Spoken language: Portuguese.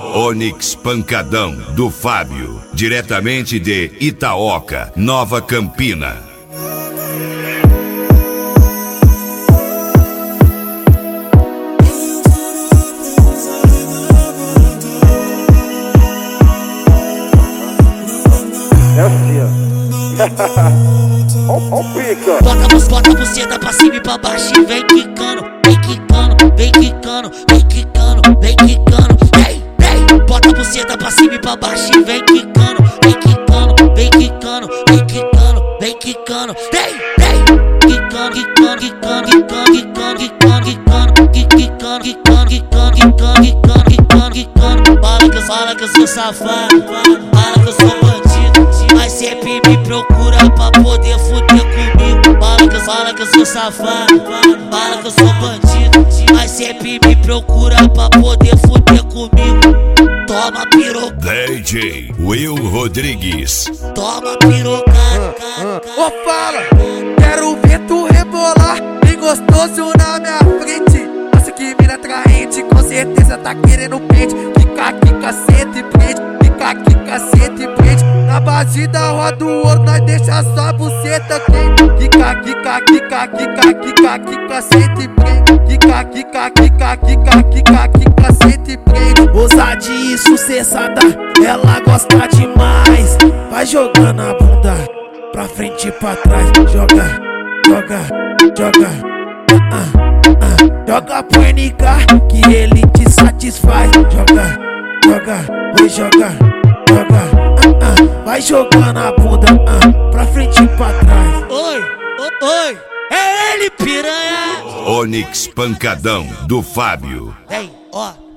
Onyx Pancadão, do Fábio, diretamente de Itaoca, Nova Campina. É assim, ó. Ó pica. Bota a buceta pra cima e pra baixo e vem quicando, vem quicando, vem quicando, vem quicando, vem quicando. Vem, bota a buceta pra cima e pra baixo e vem quicando, vem quicando, vem quicando, vem quicando, vem quicando. Vem, quicando, quicando, quicando, quicando, quicando, quicando, quicando, quicando, quicando, quicando, quicando, quicando. Fala que eu sou safado, fala que eu sou bandido, mas sempre me procura pra poder fuder comigo. Fala que eu sou safado, fala que eu sou bandido, mas sempre me procura pra poder fuder comigo. Toma piroca, DJ Will Rodrigues. toma pirocada. Ô fala, quero ver tu rebolar bem gostoso na minha frente. Nossa, que mina atraente, com certeza tá querendo pente. Quica, quica, senta e prende, quica, quica, senta e prende. Na base da roda o ouro, nós deixa só a buceta quente. Quica, quica, quica, quica, quica, quica, senta e prende. Quica, quica, quica, quica, quica, quica, senta e prende. Ousadia e sucessada, ela gosta demais. Vai jogando a bunda pra frente e pra trás. Joga, joga, joga. Joga pro NK que ele te satisfaz. Joga, joga, oi, joga, joga. Vai jogando a bunda pra frente e pra trás. Oi, oi, é ele, piranha. Onyx Pancadão, do Fábio. Vem, ó.